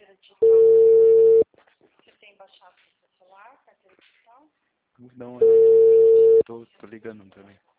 carteira digital. Você tem baixado no seu celular, carteira digital? Vamos dar uma olhada aqui. Tô ligando também.